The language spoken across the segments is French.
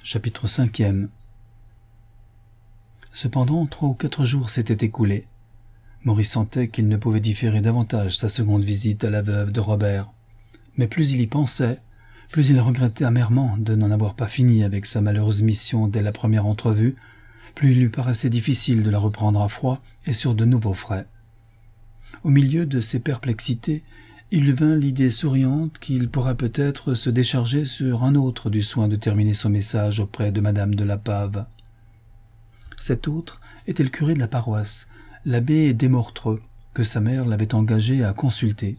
Chapitre 5e. Cependant, 3 ou 4 jours s'étaient écoulés. Maurice sentait qu'il ne pouvait différer davantage sa seconde visite à la veuve de Robert. Mais plus il y pensait, plus il regrettait amèrement de n'en avoir pas fini avec sa malheureuse mission dès la première entrevue, plus il lui paraissait difficile de la reprendre à froid et sur de nouveaux frais. Au milieu de ses perplexités, il lui vint l'idée souriante qu'il pourrait peut-être se décharger sur un autre du soin de terminer son message auprès de madame de la Pave. Cet autre était le curé de la paroisse, l'abbé Desmortreux, que sa mère l'avait engagé à consulter.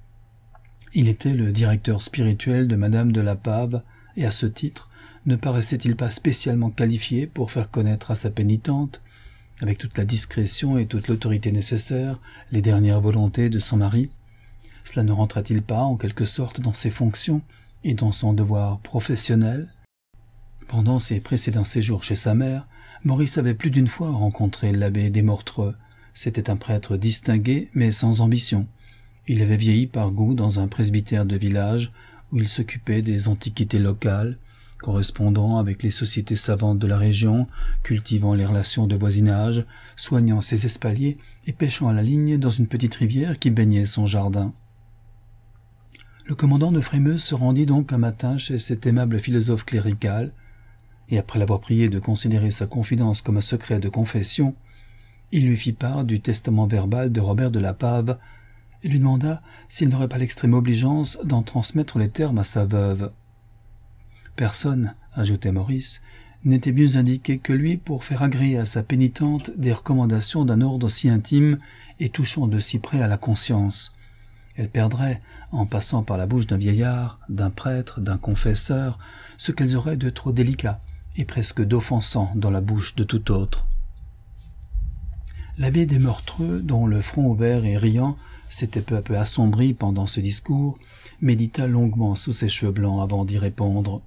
Il était le directeur spirituel de madame de la Pave, et à ce titre, ne paraissait-il pas spécialement qualifié pour faire connaître à sa pénitente, avec toute la discrétion et toute l'autorité nécessaires, les dernières volontés de son mari? Cela ne rentrait-il pas, en quelque sorte, dans ses fonctions et dans son devoir professionnel? Pendant ses précédents séjours chez sa mère, Maurice avait plus d'une fois rencontré l'abbé Desmortreux. C'était un prêtre distingué, mais sans ambition. Il avait vieilli par goût dans un presbytère de village, où il s'occupait des antiquités locales, correspondant avec les sociétés savantes de la région, cultivant les relations de voisinage, soignant ses espaliers et pêchant à la ligne dans une petite rivière qui baignait son jardin. Le commandant de Frémeuse se rendit donc un matin chez cet aimable philosophe clérical, et après l'avoir prié de considérer sa confidence comme un secret de confession, il lui fit part du testament verbal de Robert de la Pave et lui demanda s'il n'aurait pas l'extrême obligeance d'en transmettre les termes à sa veuve. Personne, ajoutait Maurice, n'était mieux indiqué que lui pour faire agréer à sa pénitente des recommandations d'un ordre si intime et touchant de si près à la conscience. Elle perdrait, en passant par la bouche d'un vieillard, d'un prêtre, d'un confesseur, ce qu'elles auraient de trop délicat et presque d'offensant dans la bouche de tout autre. L'abbé Desmortreux, dont le front ouvert et riant s'était peu à peu assombri pendant ce discours, médita longuement sous ses cheveux blancs avant d'y répondre.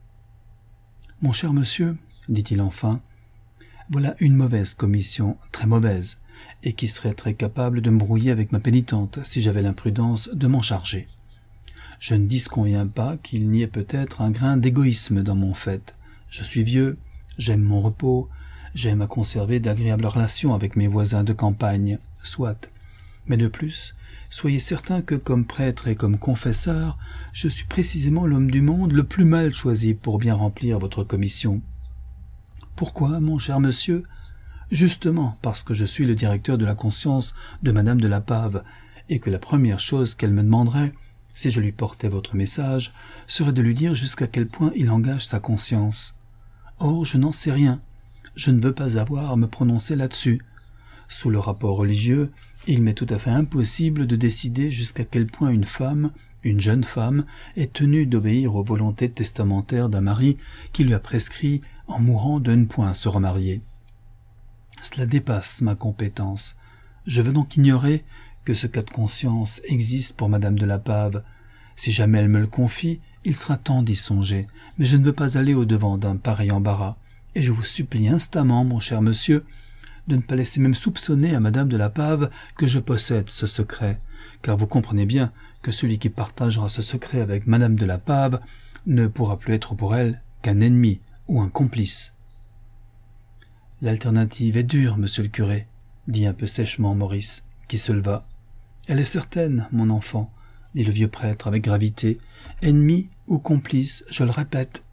« Mon cher monsieur, dit-il enfin, voilà une mauvaise commission, très mauvaise, et qui serait très capable de me brouiller avec ma pénitente si j'avais l'imprudence de m'en charger. Je ne disconviens pas qu'il n'y ait peut-être un grain d'égoïsme dans mon fait. Je suis vieux, j'aime mon repos, j'aime à conserver d'agréables relations avec mes voisins de campagne, soit. Mais de plus, soyez certain que comme prêtre et comme confesseur, je suis précisément l'homme du monde le plus mal choisi pour bien remplir votre commission. Pourquoi, mon cher monsieur? Justement parce que je suis le directeur de la conscience de madame de la Pave, et que la première chose qu'elle me demanderait, si je lui portais votre message, serait de lui dire jusqu'à quel point il engage sa conscience. Or, je n'en sais rien. Je ne veux pas avoir à me prononcer là-dessus. Sous le rapport religieux, il m'est tout à fait impossible de décider jusqu'à quel point une femme, une jeune femme, est tenue d'obéir aux volontés testamentaires d'un mari qui lui a prescrit, en mourant, de ne point se remarier. Cela dépasse ma compétence. Je veux donc ignorer que ce cas de conscience existe pour madame de la Pave. Si jamais elle me le confie, il sera temps d'y songer, mais je ne veux pas aller au-devant d'un pareil embarras, et je vous supplie instamment, mon cher monsieur, de ne pas laisser même soupçonner à madame de la Pave que je possède ce secret, car vous comprenez bien que celui qui partagera ce secret avec madame de la Pave ne pourra plus être pour elle qu'un ennemi ou un complice. L'alternative est dure, monsieur le curé, dit un peu sèchement Maurice, qui se leva. Elle est certaine, mon enfant, dit le vieux prêtre avec gravité, ennemi ou complice, je le répète.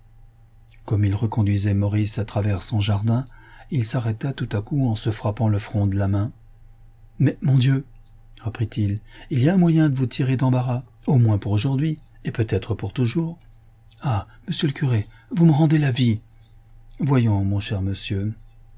Comme il reconduisait Maurice à travers son jardin, il s'arrêta tout à coup en se frappant le front de la main. « Mais, mon Dieu, reprit-il, il y a un moyen de vous tirer d'embarras, au moins pour aujourd'hui, et peut-être pour toujours. Ah, monsieur le curé, vous me rendez la vie. Voyons, mon cher monsieur,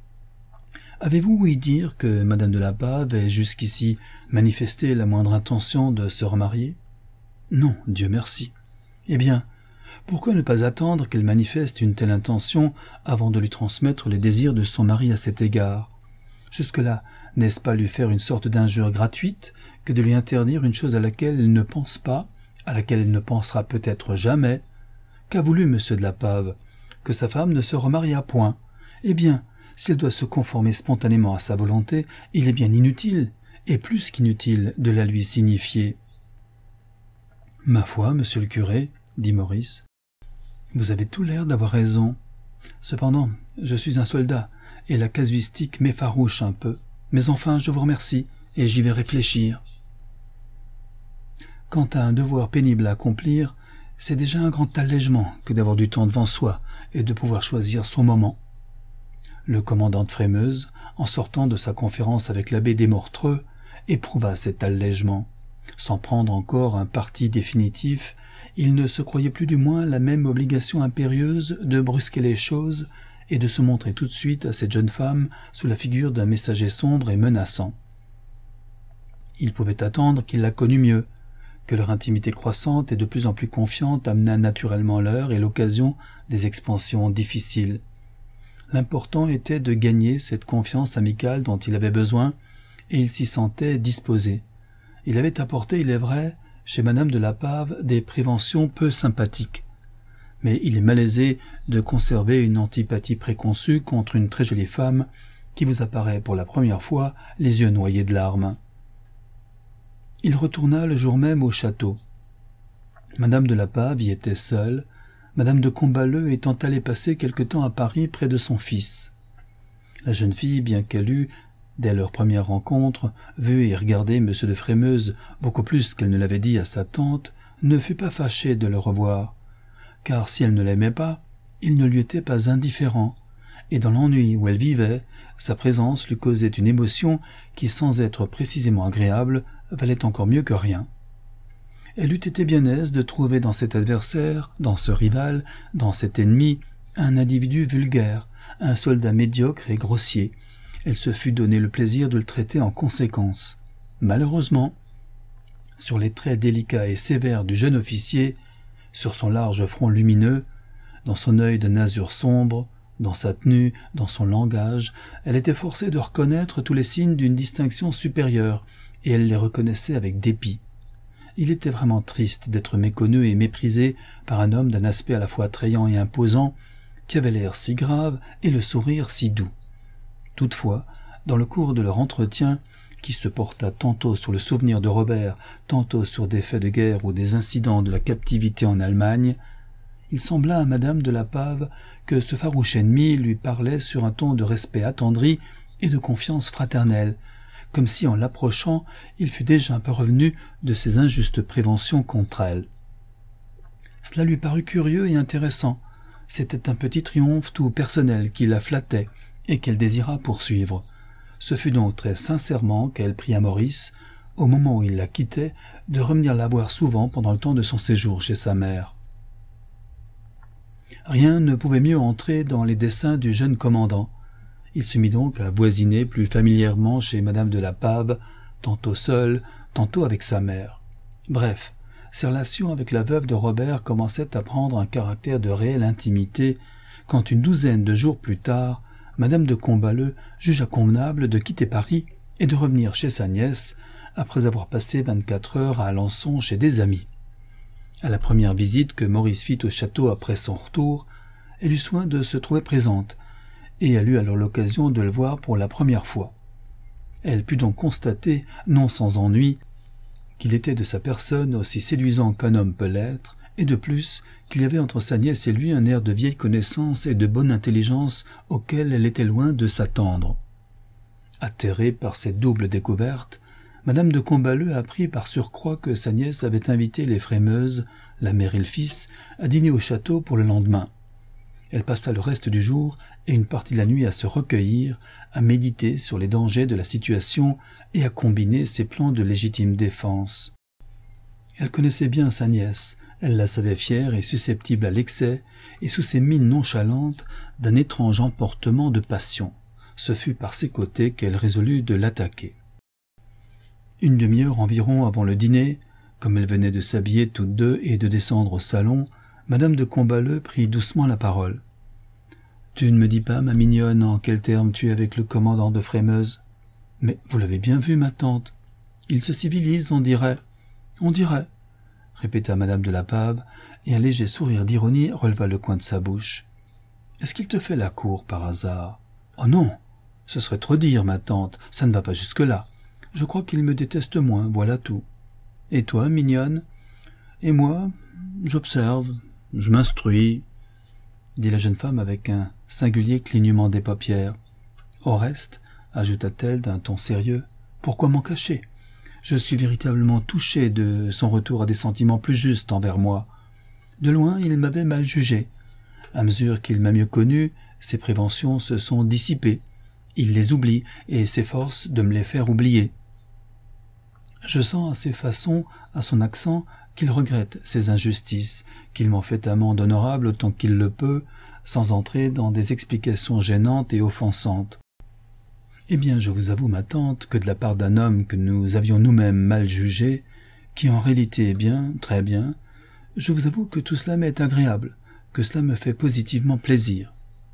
avez-vous ouï dire que madame de la Pave ait jusqu'ici manifesté la moindre intention de se remarier? Non, Dieu merci. Eh bien, pourquoi ne pas attendre qu'elle manifeste une telle intention avant de lui transmettre les désirs de son mari à cet égard? Jusque-là, n'est-ce pas lui faire une sorte d'injure gratuite que de lui interdire une chose à laquelle elle ne pense pas, à laquelle elle ne pensera peut-être jamais? Qu'a voulu monsieur de la Pave? Que sa femme ne se remariât point. Eh bien, si elle doit se conformer spontanément à sa volonté, il est bien inutile, et plus qu'inutile, de la lui signifier. « Ma foi, monsieur le curé, dit Maurice, Vous avez tout l'air d'avoir raison. Cependant, je suis un soldat, et la casuistique m'effarouche un peu. Mais enfin, je vous remercie, et j'y vais réfléchir. Quant à un devoir pénible à accomplir, c'est déjà un grand allègement que d'avoir du temps devant soi et de pouvoir choisir son moment. Le commandant de Frémeuse, en sortant de sa conférence avec l'abbé Desmortreux, éprouva cet allègement. Sans prendre encore un parti définitif, il ne se croyait plus du moins la même obligation impérieuse de brusquer les choses et de se montrer tout de suite à cette jeune femme sous la figure d'un messager sombre et menaçant. Il pouvait attendre qu'il la connût mieux, que leur intimité croissante et de plus en plus confiante amena naturellement l'heure et l'occasion des expansions difficiles. L'important était de gagner cette confiance amicale dont il avait besoin, et il s'y sentait disposé. Il avait apporté, il est vrai, chez Madame de la Pave des préventions peu sympathiques. Mais il est malaisé de conserver une antipathie préconçue contre une très jolie femme qui vous apparaît pour la première fois les yeux noyés de larmes. Il retourna le jour même au château. Madame de la Pave y était seule, Madame de Combaleux étant allée passer quelque temps à Paris près de son fils. La jeune fille, bien qu'elle eût, dès leur première rencontre, vu et regardé M. de Frémeuse beaucoup plus qu'elle ne l'avait dit à sa tante, ne fut pas fâchée de le revoir, car si elle ne l'aimait pas, il ne lui était pas indifférent, et dans l'ennui où elle vivait, sa présence lui causait une émotion qui, sans être précisément agréable, valait encore mieux que rien. Elle eût été bien aise de trouver dans cet adversaire, dans ce rival, dans cet ennemi, un individu vulgaire, un soldat médiocre et grossier. Elle se fût donné le plaisir de le traiter en conséquence. Malheureusement, sur les traits délicats et sévères du jeune officier, sur son large front lumineux, dans son œil de nasure sombre, dans sa tenue, dans son langage, elle était forcée de reconnaître tous les signes d'une distinction supérieure, et elle les reconnaissait avec dépit. Il était vraiment triste d'être méconnu et méprisé par un homme d'un aspect à la fois attrayant et imposant, qui avait l'air si grave et le sourire si doux. Toutefois, dans le cours de leur entretien, qui se porta tantôt sur le souvenir de Robert, tantôt sur des faits de guerre ou des incidents de la captivité en Allemagne, il sembla à Madame de la Pave que ce farouche ennemi lui parlait sur un ton de respect attendri et de confiance fraternelle, comme si en l'approchant, il fût déjà un peu revenu de ses injustes préventions contre elle. Cela lui parut curieux et intéressant. C'était un petit triomphe tout personnel qui la flattait et qu'elle désira poursuivre. Ce fut donc très sincèrement qu'elle pria à Maurice, au moment où il la quittait, de revenir la voir souvent pendant le temps de son séjour chez sa mère. Rien ne pouvait mieux entrer dans les desseins du jeune commandant. Il se mit donc à voisiner plus familièrement chez Madame de la Pave, tantôt seul, tantôt avec sa mère. Bref, ses relations avec la veuve de Robert commençaient à prendre un caractère de réelle intimité, quand une douzaine de jours plus tard, Madame de Combaleux jugea convenable de quitter Paris et de revenir chez sa nièce, après avoir passé 24 heures à Alençon chez des amis. À la première visite que Maurice fit au château après son retour, elle eut soin de se trouver présente, et elle eut alors l'occasion de le voir pour la première fois. Elle put donc constater, non sans ennui, qu'il était de sa personne aussi séduisant qu'un homme peut l'être, et de plus qu'il y avait entre sa nièce et lui un air de vieille connaissance et de bonne intelligence auquel elle était loin de s'attendre. Atterrée par cette double découverte, Madame de Combaleux apprit par surcroît que sa nièce avait invité les Frémeuses, la mère et le fils, à dîner au château pour le lendemain. Elle passa le reste du jour et une partie de la nuit à se recueillir, à méditer sur les dangers de la situation et à combiner ses plans de légitime défense. Elle connaissait bien sa nièce, elle la savait fière et susceptible à l'excès, et sous ses mines nonchalantes, d'un étrange emportement de passion. Ce fut par ses côtés qu'elle résolut de l'attaquer. Une demi-heure environ avant le dîner, comme elles venaient de s'habiller toutes deux et de descendre au salon, Madame de Combaleux prit doucement la parole. « Tu ne me dis pas, ma mignonne, en quels termes tu es avec le commandant de Frémeuse. Mais vous l'avez bien vu, ma tante. Il se civilise, on dirait. » « On dirait, » répéta Madame de la Pave, et un léger sourire d'ironie releva le coin de sa bouche. « Est-ce qu'il te fait la cour, par hasard ?»« Oh non, ce serait trop dire, ma tante, ça ne va pas jusque-là. Je crois qu'il me déteste moins, voilà tout. Et toi, mignonne ? Et moi, j'observe, je m'instruis, dit la jeune femme avec un singulier clignement des paupières. « Au reste, ajouta-t-elle d'un ton sérieux, pourquoi m'en cacher? Je suis véritablement touché de son retour à des sentiments plus justes envers moi. De loin, il m'avait mal jugé. À mesure qu'il m'a mieux connu, ses préventions se sont dissipées. Il les oublie et s'efforce de me les faire oublier. Je sens à ses façons, à son accent, qu'il regrette ses injustices, qu'il m'en fait amende honorable autant qu'il le peut, sans entrer dans des explications gênantes et offensantes. Eh bien, je vous avoue, ma tante, que de la part d'un homme que nous avions nous-mêmes mal jugé, qui en réalité est bien, très bien, je vous avoue que tout cela m'est agréable, que cela me fait positivement plaisir.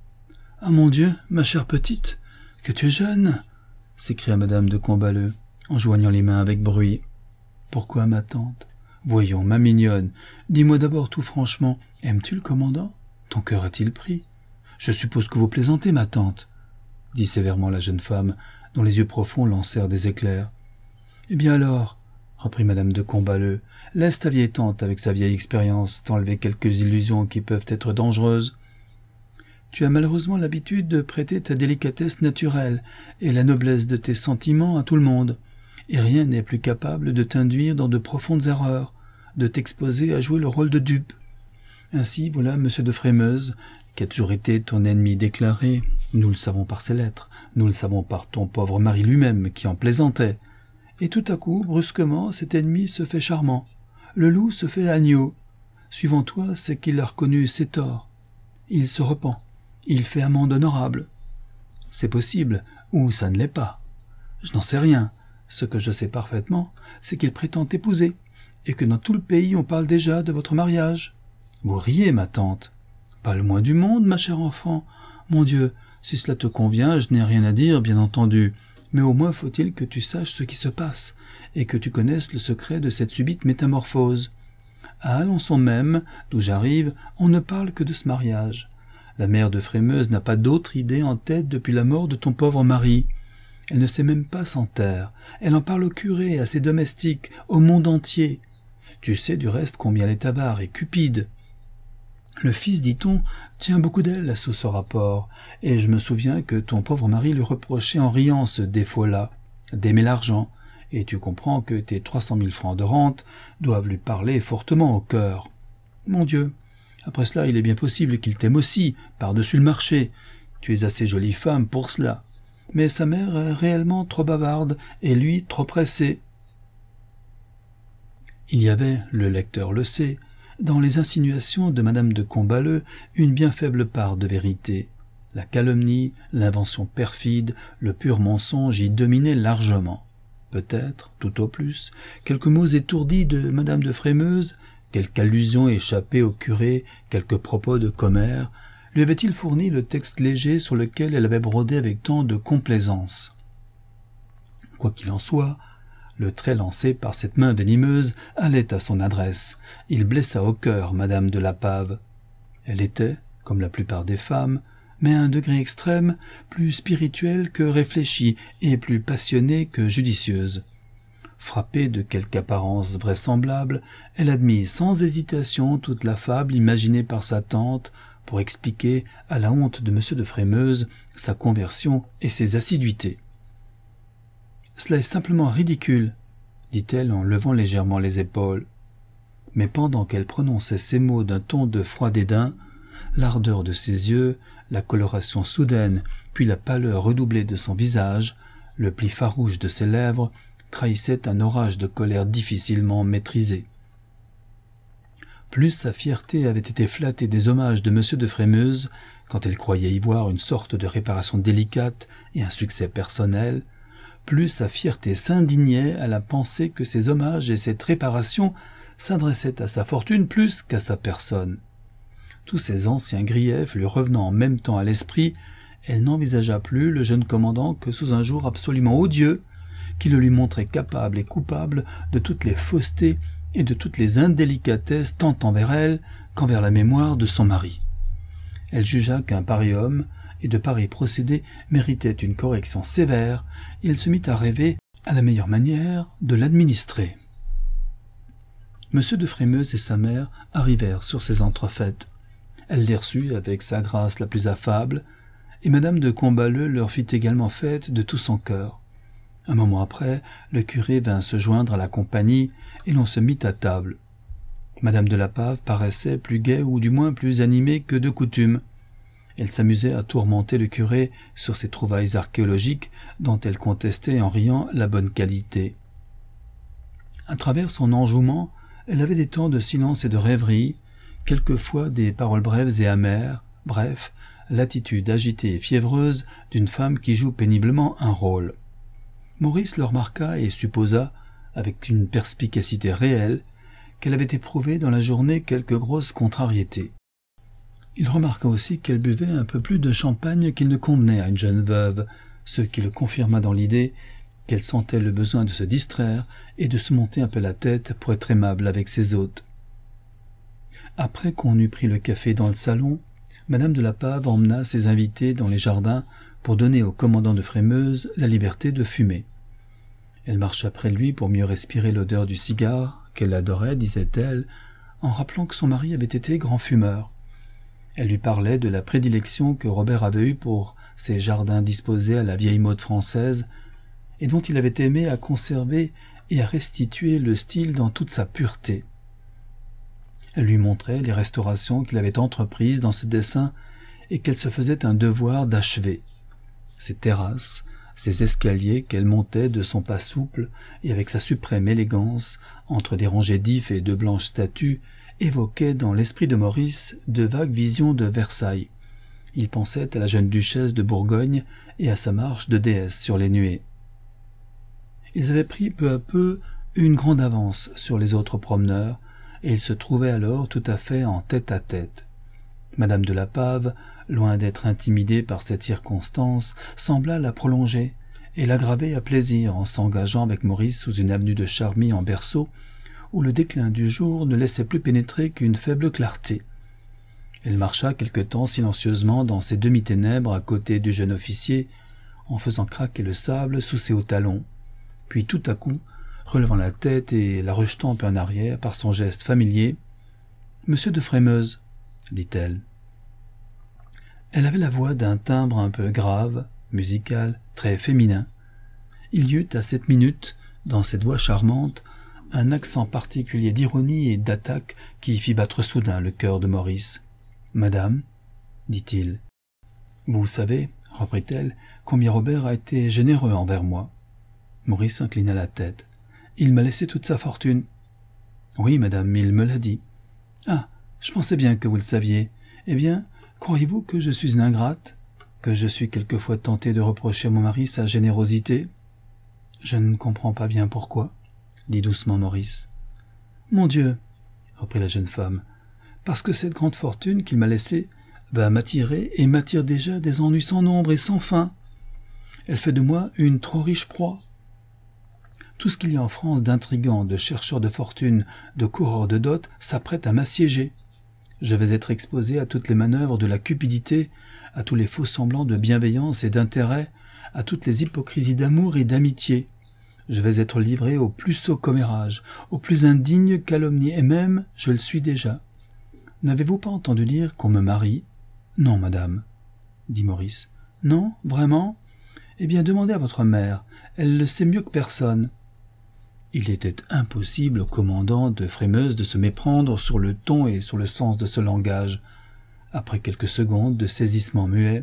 « Ah mon Dieu, ma chère petite, que tu es jeune !» s'écria madame de Combaleux, en joignant les mains avec bruit. « Pourquoi, ma tante ? Voyons, ma mignonne, dis-moi d'abord tout franchement, aimes-tu le commandant ? Ton cœur a-t-il pris ? Je suppose que vous plaisantez, ma tante, dit sévèrement la jeune femme, dont les yeux profonds lancèrent des éclairs. « Eh bien alors, reprit madame de Combaleux, laisse ta vieille tante avec sa vieille expérience t'enlever quelques illusions qui peuvent être dangereuses. Tu as malheureusement l'habitude de prêter ta délicatesse naturelle et la noblesse de tes sentiments à tout le monde, et rien n'est plus capable de t'induire dans de profondes erreurs, de t'exposer à jouer le rôle de dupe. Ainsi, voilà monsieur de Frémeuse, qui a toujours été ton ennemi déclaré, nous le savons par ses lettres, nous le savons par ton pauvre mari lui-même qui en plaisantait. Et tout à coup, brusquement, cet ennemi se fait charmant. Le loup se fait agneau. Suivant toi, c'est qu'il a reconnu ses torts. Il se repent. Il fait amende honorable. C'est possible, ou ça ne l'est pas. Je n'en sais rien. Ce que je sais parfaitement, c'est qu'il prétend t'épouser, et que dans tout le pays on parle déjà de votre mariage. Vous riez, ma tante. Pas le moins du monde, ma chère enfant. Mon Dieu, si cela te convient, je n'ai rien à dire, bien entendu. Mais au moins faut-il que tu saches ce qui se passe, et que tu connaisses le secret de cette subite métamorphose. À Alençon même, d'où j'arrive, on ne parle que de ce mariage. La mère de Frémeuse n'a pas d'autre idée en tête depuis la mort de ton pauvre mari. Elle ne sait même pas s'en taire. Elle en parle au curé, à ses domestiques, au monde entier. Tu sais du reste combien elle est avare et cupide. Le fils, dit-on, tient beaucoup d'elle sous ce rapport, et je me souviens que ton pauvre mari lui reprochait en riant ce défaut-là, d'aimer l'argent, et tu comprends que tes 300 000 francs de rente doivent lui parler fortement au cœur. Mon Dieu, après cela, il est bien possible qu'il t'aime aussi, par-dessus le marché. Tu es assez jolie femme pour cela. Mais sa mère est réellement trop bavarde, et lui trop pressé. Il y avait, le lecteur le sait, dans les insinuations de madame de Combaleux une bien faible part de vérité. La calomnie, l'invention perfide, le pur mensonge y dominaient largement. Peut-être, tout au plus, quelques mots étourdis de madame de Frémeuse, quelque allusion échappée au curé, quelques propos de commère, lui avait-il fourni le texte léger sur lequel elle avait brodé avec tant de complaisance. Quoi qu'il en soit, le trait lancé par cette main venimeuse allait à son adresse. Il blessa au cœur madame de la Pave. Elle était, comme la plupart des femmes, mais à un degré extrême, plus spirituelle que réfléchie et plus passionnée que judicieuse. Frappée de quelque apparence vraisemblable, elle admit sans hésitation toute la fable imaginée par sa tante pour expliquer, à la honte de monsieur de Frémeuse, sa conversion et ses assiduités. « Cela est simplement ridicule, » dit-elle en levant légèrement les épaules. Mais pendant qu'elle prononçait ces mots d'un ton de froid dédain, l'ardeur de ses yeux, la coloration soudaine, puis la pâleur redoublée de son visage, le pli farouche de ses lèvres, trahissaient un orage de colère difficilement maîtrisé. Plus sa fierté avait été flattée des hommages de monsieur de Frémeuse, quand elle croyait y voir une sorte de réparation délicate et un succès personnel, plus sa fierté s'indignait à la pensée que ces hommages et cette réparation s'adressaient à sa fortune plus qu'à sa personne. Tous ces anciens griefs lui revenant en même temps à l'esprit, elle n'envisagea plus le jeune commandant que sous un jour absolument odieux, qui le lui montrait capable et coupable de toutes les faussetés et de toutes les indélicatesses tant envers elle qu'envers la mémoire de son mari. Elle jugea qu'un pareil homme et de pareils procédés méritaient une correction sévère, et elle se mit à rêver à la meilleure manière de l'administrer. Monsieur de Frémeuse et sa mère arrivèrent sur ces entrefaites. Elle les reçut avec sa grâce la plus affable, et madame de Combalet leur fit également fête de tout son cœur. Un moment après, le curé vint se joindre à la compagnie, et l'on se mit à table. Madame de la Pave paraissait plus gaie ou du moins plus animée que de coutume. Elle s'amusait à tourmenter le curé sur ses trouvailles archéologiques dont elle contestait en riant la bonne qualité. À travers son enjouement, elle avait des temps de silence et de rêverie, quelquefois des paroles brèves et amères, bref, l'attitude agitée et fiévreuse d'une femme qui joue péniblement un rôle. Maurice le remarqua et supposa, avec une perspicacité réelle, qu'elle avait éprouvé dans la journée quelque grosse contrariété. Il remarqua aussi qu'elle buvait un peu plus de champagne qu'il ne convenait à une jeune veuve, ce qui le confirma dans l'idée qu'elle sentait le besoin de se distraire et de se monter un peu la tête pour être aimable avec ses hôtes. Après qu'on eut pris le café dans le salon, madame de la Pave emmena ses invités dans les jardins pour donner au commandant de Frémeuse la liberté de fumer. Elle marcha près de lui pour mieux respirer l'odeur du cigare, qu'elle adorait, disait-elle, en rappelant que son mari avait été grand fumeur. Elle lui parlait de la prédilection que Robert avait eue pour ces jardins disposés à la vieille mode française, et dont il avait aimé à conserver et à restituer le style dans toute sa pureté. Elle lui montrait les restaurations qu'il avait entreprises dans ce dessin et qu'elle se faisait un devoir d'achever. Ses terrasses, ses escaliers qu'elle montait de son pas souple et avec sa suprême élégance, entre des rangées d'ifs et de blanches statues, évoquaient dans l'esprit de Maurice de vagues visions de Versailles. Il pensait à la jeune duchesse de Bourgogne et à sa marche de déesse sur les nuées. Ils avaient pris peu à peu une grande avance sur les autres promeneurs, et ils se trouvaient alors tout à fait en tête-à-tête. Madame de la Pave, loin d'être intimidée par cette circonstance, sembla la prolonger et l'aggraver à plaisir en s'engageant avec Maurice sous une avenue de charmilles en berceau, où le déclin du jour ne laissait plus pénétrer qu'une faible clarté. Elle marcha quelque temps silencieusement dans ces demi-ténèbres à côté du jeune officier, en faisant craquer le sable sous ses hauts talons. Puis tout à coup, relevant la tête et la rejetant un peu en arrière par son geste familier, « Monsieur de Frémeuse », dit-elle. Elle avait la voix d'un timbre un peu grave, musical, très féminin. Il y eut à cette minute, dans cette voix charmante, un accent particulier d'ironie et d'attaque qui fit battre soudain le cœur de Maurice. « Madame, dit-il. « Vous savez, reprit-elle, combien Robert a été généreux envers moi. » Maurice inclina la tête. « Il m'a laissé toute sa fortune. »« Oui, madame, il me l'a dit. »« Ah, je pensais bien que vous le saviez. Eh bien, croyez-vous que je suis une ingrate? Que je suis quelquefois tenté de reprocher à mon mari sa générosité? »« Je ne comprends pas bien pourquoi, » dit doucement Maurice. « Mon Dieu, » reprit la jeune femme, « parce que cette grande fortune qu'il m'a laissée va m'attirer et m'attire déjà des ennuis sans nombre et sans fin. Elle fait de moi une trop riche proie. Tout ce qu'il y a en France d'intrigants, de chercheurs de fortune, de coureurs de dot s'apprête à m'assiéger. Je vais être exposé à toutes les manœuvres de la cupidité, à tous les faux semblants de bienveillance et d'intérêt, à toutes les hypocrisies d'amour et d'amitié. Je vais être livré au plus sot commérage, aux plus indignes calomnies, et même, je le suis déjà. N'avez-vous pas entendu dire qu'on me marie? »« Non, madame, » dit Maurice. « Non, vraiment? Eh bien, demandez à votre mère, elle le sait mieux que personne. » Il était impossible au commandant de Frémeuse de se méprendre sur le ton et sur le sens de ce langage. Après quelques secondes de saisissement muet,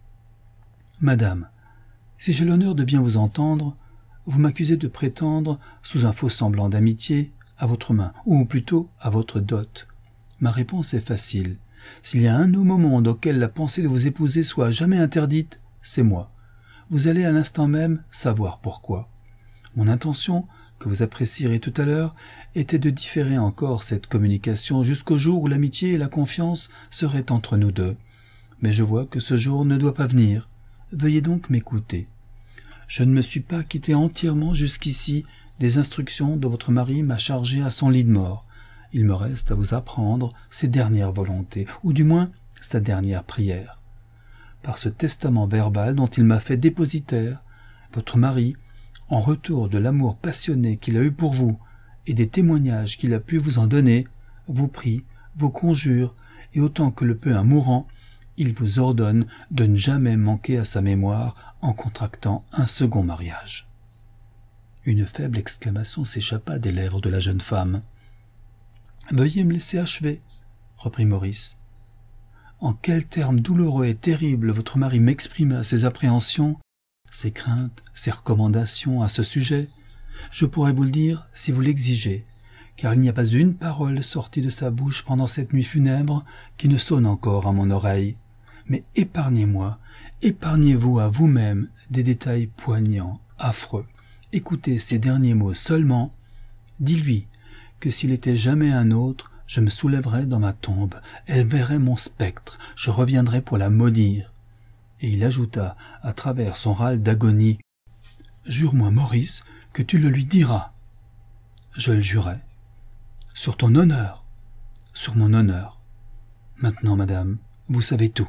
« Madame, si j'ai l'honneur de bien vous entendre, vous m'accusez de prétendre, sous un faux semblant d'amitié, à votre main, ou plutôt à votre dot. Ma réponse est facile. S'il y a un homme au monde auquel la pensée de vous épouser soit jamais interdite, c'est moi. Vous allez à l'instant même savoir pourquoi. Mon intention, que vous apprécierez tout à l'heure, était de différer encore cette communication jusqu'au jour où l'amitié et la confiance seraient entre nous deux. Mais je vois que ce jour ne doit pas venir. Veuillez donc m'écouter. Je ne me suis pas quitté entièrement jusqu'ici des instructions dont votre mari m'a chargé à son lit de mort. Il me reste à vous apprendre ses dernières volontés, ou du moins sa dernière prière. Par ce testament verbal dont il m'a fait dépositaire, votre mari, en retour de l'amour passionné qu'il a eu pour vous et des témoignages qu'il a pu vous en donner, vous prie, vous conjure et autant que le peut un mourant, il vous ordonne de ne jamais manquer à sa mémoire en contractant un second mariage. » Une faible exclamation s'échappa des lèvres de la jeune femme. « Veuillez me laisser achever, » reprit Maurice. « En quels termes douloureux et terribles votre mari m'exprima ses appréhensions, ses craintes, ses recommandations à ce sujet. Je pourrais vous le dire si vous l'exigez, car il n'y a pas une parole sortie de sa bouche pendant cette nuit funèbre qui ne sonne encore à mon oreille. Mais épargnez-moi, épargnez-vous à vous-même des détails poignants, affreux. Écoutez ces derniers mots seulement. Dis-lui que s'il était jamais un autre, je me soulèverais dans ma tombe, elle verrait mon spectre, je reviendrais pour la maudire. » Et il ajouta, à travers son râle d'agonie, « Jure-moi, Maurice, que tu le lui diras. » Je le jurai. « Sur ton honneur. »« Sur mon honneur. Maintenant, madame, vous savez tout. »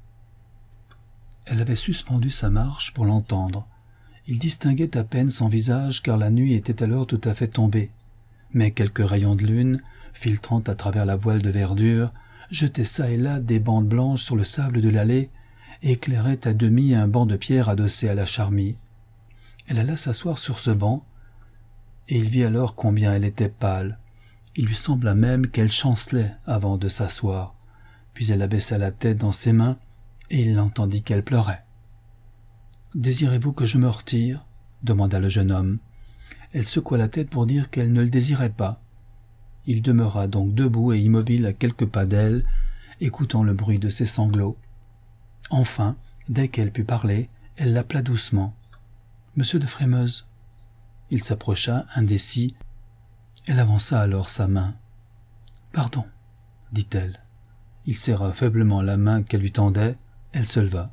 Elle avait suspendu sa marche pour l'entendre. Il distinguait à peine son visage car la nuit était alors tout à fait tombée. Mais quelques rayons de lune, filtrant à travers la voile de verdure, jetaient çà et là des bandes blanches sur le sable de l'allée et éclairaient à demi un banc de pierre adossé à la charmille. Elle alla s'asseoir sur ce banc, et il vit alors combien elle était pâle. Il lui sembla même qu'elle chancelait avant de s'asseoir. Puis elle abaissa la tête dans ses mains, et il entendit qu'elle pleurait. « Désirez-vous que je me retire ?» demanda le jeune homme. Elle secoua la tête pour dire qu'elle ne le désirait pas. Il demeura donc debout et immobile à quelques pas d'elle, écoutant le bruit de ses sanglots. Enfin, dès qu'elle put parler, elle l'appela doucement. « Monsieur de Frémeuse !» Il s'approcha, indécis. Elle avança alors sa main. « Pardon, » dit-elle. Il serra faiblement la main qu'elle lui tendait. Elle se leva.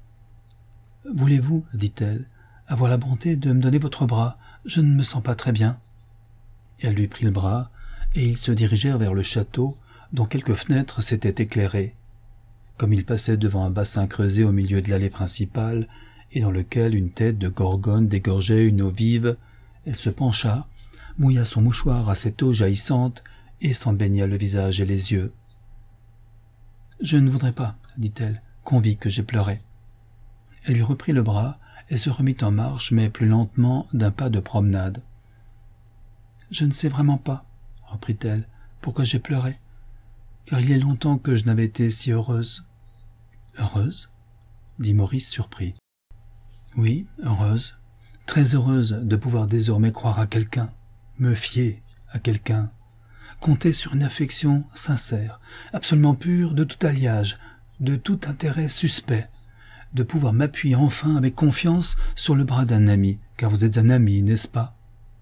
« Voulez-vous, dit-elle, avoir la bonté de me donner votre bras? Je ne me sens pas très bien. » Elle lui prit le bras, et ils se dirigèrent vers le château, dont quelques fenêtres s'étaient éclairées. Comme ils passaient devant un bassin creusé au milieu de l'allée principale, et dans lequel une tête de gorgone dégorgeait une eau vive, elle se pencha, mouilla son mouchoir à cette eau jaillissante, et s'en baigna le visage et les yeux. « Je ne voudrais pas, dit-elle, qu'on vît que j'ai pleuré. » Elle lui reprit le bras et se remit en marche, mais plus lentement, d'un pas de promenade. « Je ne sais vraiment pas, reprit-elle, pourquoi j'ai pleuré, car il y a longtemps que je n'avais été si heureuse. »« Heureuse ?» dit Maurice surpris. « Oui, heureuse, très heureuse de pouvoir désormais croire à quelqu'un, me fier à quelqu'un, compter sur une affection sincère, absolument pure de tout alliage, de tout intérêt suspect, de pouvoir m'appuyer enfin avec confiance sur le bras d'un ami, car vous êtes un ami, n'est-ce pas ? »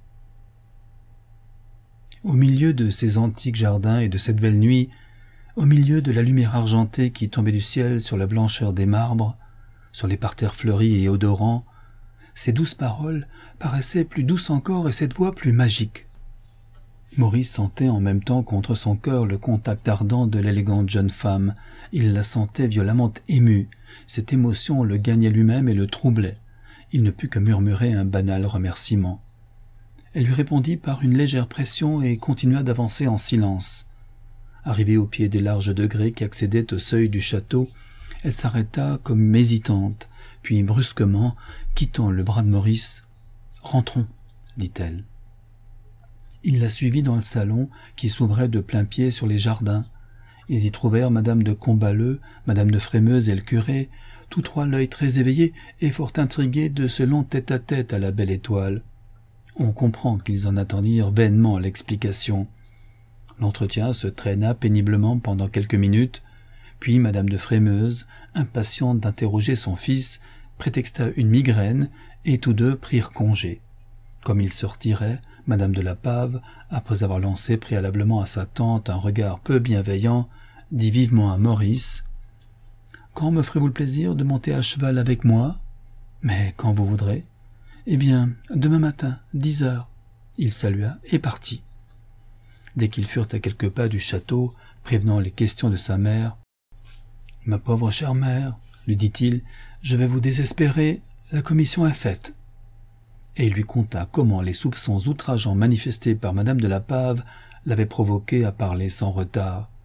Au milieu de ces antiques jardins et de cette belle nuit, au milieu de la lumière argentée qui tombait du ciel sur la blancheur des marbres, sur les parterres fleuris et odorants, ces douces paroles paraissaient plus douces encore et cette voix plus magique. Maurice sentait en même temps contre son cœur le contact ardent de l'élégante jeune femme. Il la sentait violemment émue. Cette émotion le gagnait lui-même et le troublait. Il ne put que murmurer un banal remerciement. Elle lui répondit par une légère pression et continua d'avancer en silence. Arrivée au pied des larges degrés qui accédaient au seuil du château, elle s'arrêta comme hésitante, puis brusquement, quittant le bras de Maurice, « Rentrons, » dit-elle. Il la suivit dans le salon qui s'ouvrait de plain pied sur les jardins. Ils y trouvèrent madame de Combaleux, madame de Frémeuse et le curé, tous trois l'œil très éveillé et fort intrigués de ce long tête-à-tête à la belle étoile. On comprend qu'ils en attendirent vainement l'explication. L'entretien se traîna péniblement pendant quelques minutes, puis madame de Frémeuse, impatiente d'interroger son fils, prétexta une migraine et tous deux prirent congé. Comme ils se retiraient, madame de la Pave, après avoir lancé préalablement à sa tante un regard peu bienveillant, dit vivement à Maurice « Quand me ferez-vous le plaisir de monter à cheval avec moi ? » « Mais quand vous voudrez. »« Eh bien, demain matin, 10 heures. » Il salua et partit. Dès qu'ils furent à quelques pas du château, prévenant les questions de sa mère, « Ma pauvre chère mère, lui dit-il, je vais vous désespérer, la commission est faite. » Et il lui conta comment les soupçons outrageants manifestés par madame de la Pave l'avaient provoqué à parler sans retard.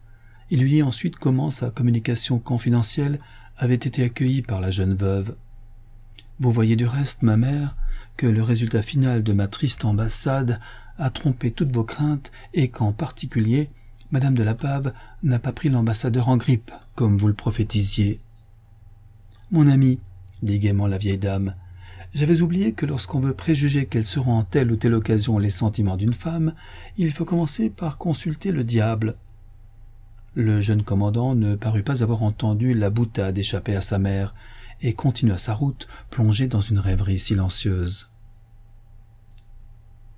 Il lui dit ensuite comment sa communication confidentielle avait été accueillie par la jeune veuve. « Vous voyez du reste, ma mère, que le résultat final de ma triste ambassade a trompé toutes vos craintes et qu'en particulier, Madame de la Pave n'a pas pris l'ambassadeur en grippe, comme vous le prophétisiez. »« Mon ami, dit gaiement la vieille dame, j'avais oublié que lorsqu'on veut préjuger quels seront en telle ou telle occasion les sentiments d'une femme, il faut commencer par consulter le diable. » Le jeune commandant ne parut pas avoir entendu la boutade échapper à sa mère et continua sa route plongé dans une rêverie silencieuse.